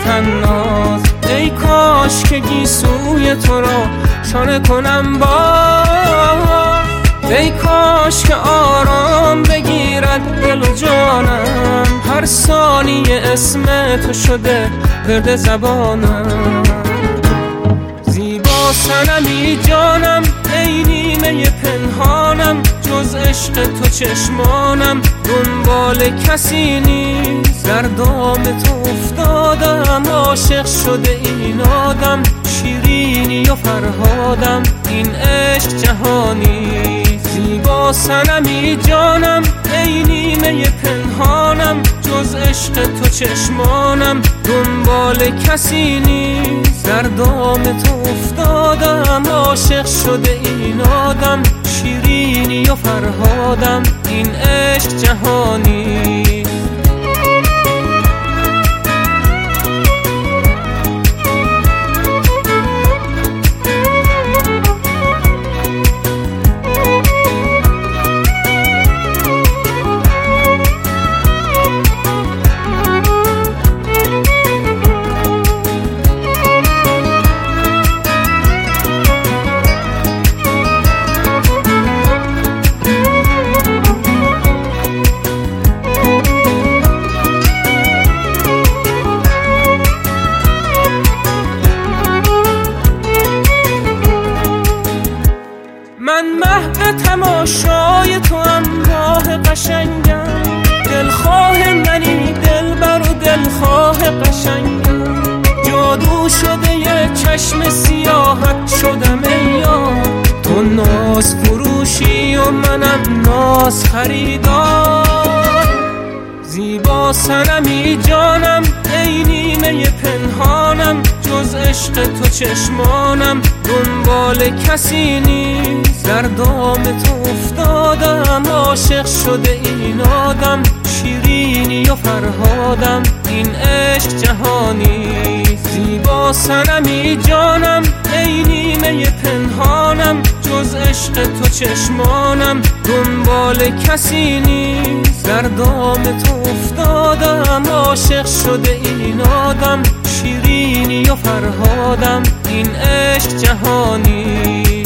تناز. ای کاش که گیسوی تو را شانه کنم ای کاش که آرام بگیرد دل و جانم، هر ثانیه اسم تو شده ورد زبانم. زیبا صنمی جانم ای نیمه پنهانم، جز عشق تو چشمانم دنبال کسی نیست. در دام تو افتادم عاشق شده این آدم، شیرینی و فرهادم این عشق جهانی. زیبا صنمی جانم ای نیمه پنهانم، جز عشق تو چشمانم دنبال کسی نیست. در دام تو افتادم عاشق شده این آدم، شیرینی و فرهادم این عشق جهانی. من محو تماشای تو هم راه قشنگم، دلخواه منی دلبر و دلخواه قشنگم. جادو شده یه چشم سیاحت شدم ای یار، تو ناز فروشی و منم ناز خریدار. زیبا صنمی جانم ای نیمه پنهانم، جز عشق تو چشمانم دنبال کسی نیست. در دام تو افتادم عاشق شده این آدم، شیرینی و فرهادم این عشق جهانی. زیبا صنمی جانم ای نیمه پنهانم، جز عشق تو چشمانم دنبال کسی نیست. در دام تو افتادم عاشق شده این آدم، شیرینی و فرهادم این عشق جهانی.